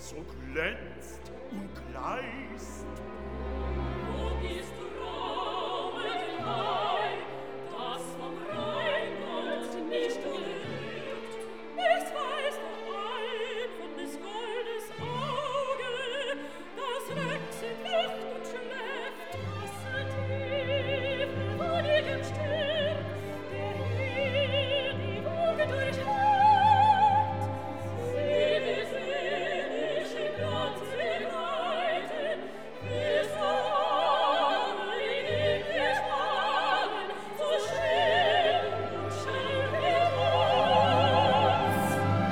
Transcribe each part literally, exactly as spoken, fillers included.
so glänzt und gleist. Wo bist du, Raumelei, das vom Rheingold nicht gerührt? Es weiß doch ein von des Goldes Auge, das wechselt, wacht und schläft, wassertief, von ihrem Stirn, der hier die Woge durchhört. Sie die seelische Glanz begleiten, bis alle in ihr Schwalen, so schön und schön wir uns.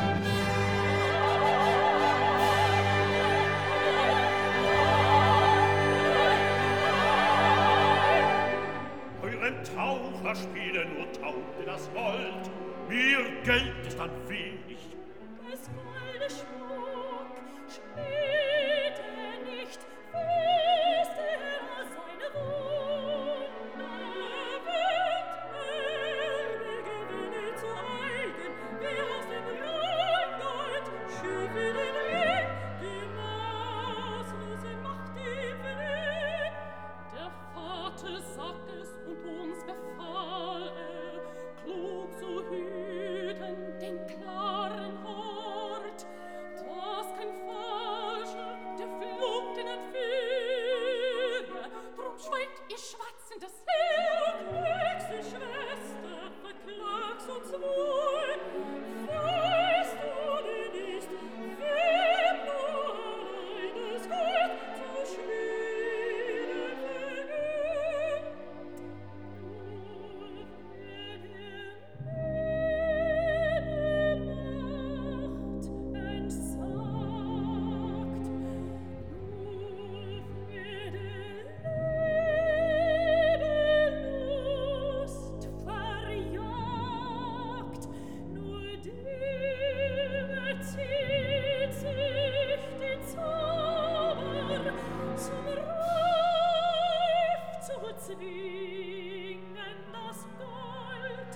Eurem Taucher spiele nur taute das Gold, mir Geld ist an wenig. Das golde Schmuck spielt er nicht, wisst er seine Wunder, wird er gewinne zu eigen, wer aus dem Rheingold schüfe den Ring, die maßlose Macht ihm verliehen. Der Vater sagt es und uns befahl er, klug zu hüten den klaren Hort, dass kein Falscher der Fluten entführe. Drum schweigt ihr schwatzendes Heer, klügste Schwester, verklag's uns wohl. Weißt du denn nicht, wem nur allein das Gold zu schmieden verging? Nur wer der Macht entsagt, nur wer der Lebenlust verjagt, nur dem erzieht sich den Zauber zum Reif zu zwingen das Gold.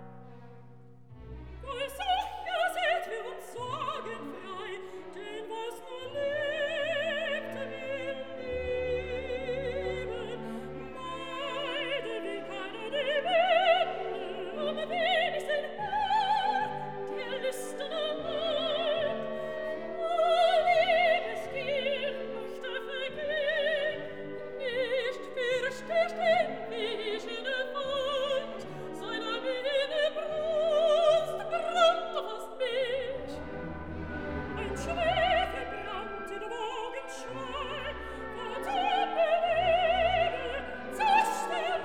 Wohl sicher seht wir uns sorgenfrei, denn was nur lebt, will leben. Meide wie keiner die Winde, um wenig sein Herr, der lüsterne Leib. Voll Liebesgier möchte vergehen, nicht fürchtest den wiechenden Feind, seiner Vene Brust brannte fast mich. Ein Schwefel brannt in Wogenschein, wo dann bewege, zischt der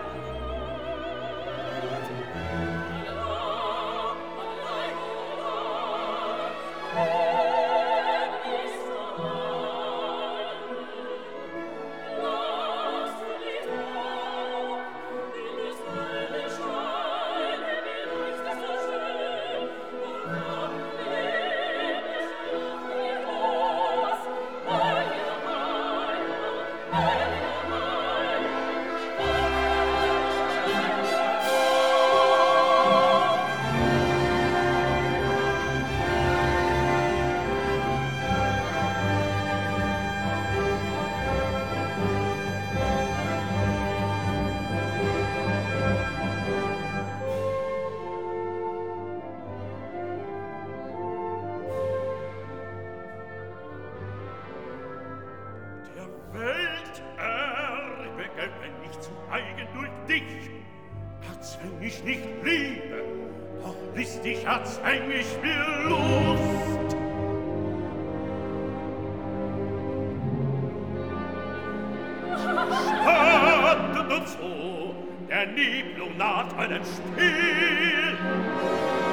Mond. Allein, allein, allein, ist allein. Lasst nicht auf, in des Waldes Scheine, wie reicht es so schön, und dann leb ich auf mir los. Heil, heil, heil, Der Welt Erbe gäbe nicht zu eigen durch dich. Erzwäng ich nicht Liebe, doch listig erzwäng ich mir Lust. Stattet uns so, der Nibelungnat einen Spiel.